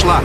пошла.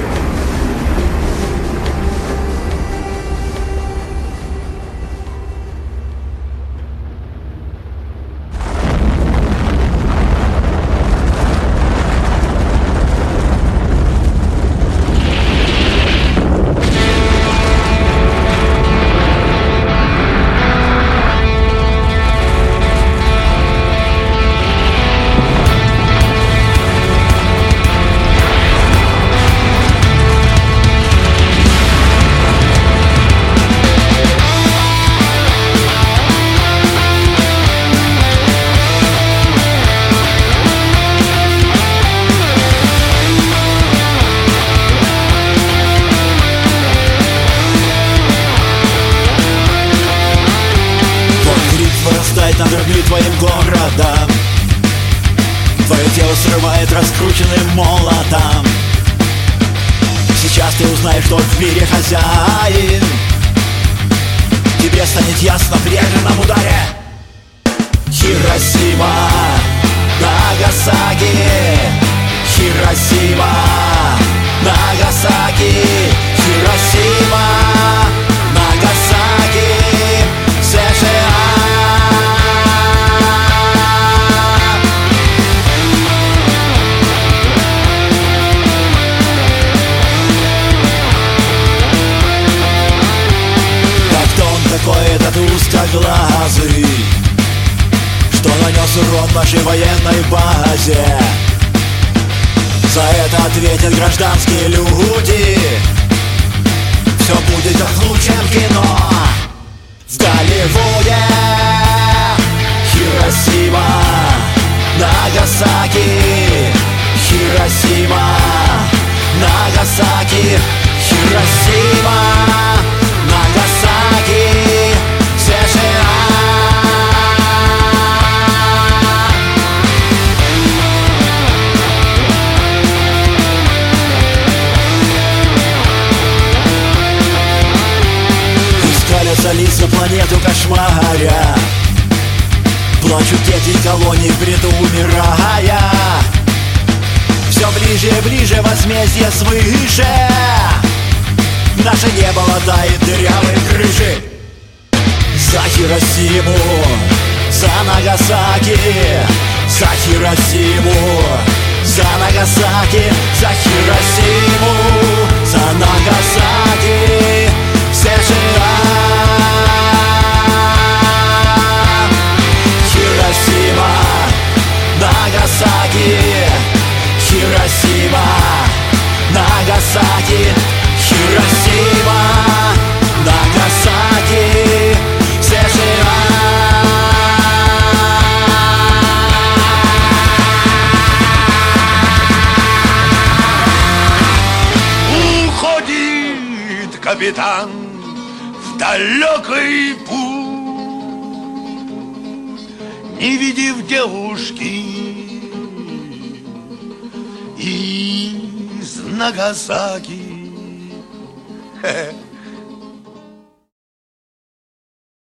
Над другим твоим городом. Твое тело срывает раскрученным молотом. Сейчас ты узнаешь, что в мире хозяин. Тебе станет ясно при ядерном ударе. Хиросима, Нагасаки. Хиросима, Нагасаки. Хиросима, Нагасаки. США. Этот узкоглазый, что нанес урон нашей военной базе. За это ответят гражданские люди. Все будет как в лучшем кино в Голливуде. Хиросима, Нагасаки. Хиросима, Нагасаки. Хиросима, Нагасаки. Лица планету кошмаря. Плачут дети колоний в бреду умирая. Все ближе и ближе возмездие свыше. Наше небо латает дырявые крыши. За Хиросиму, за Нагасаки. За Хиросиму, за Нагасаки. За Хиросиму, за Нагасаки. США. Хиросима, Нагасаки. Хиросима, Нагасаки. Хиросима, Нагасаки. США. Уходит капитан в далекий путь, не видев девушки из Нагасаки.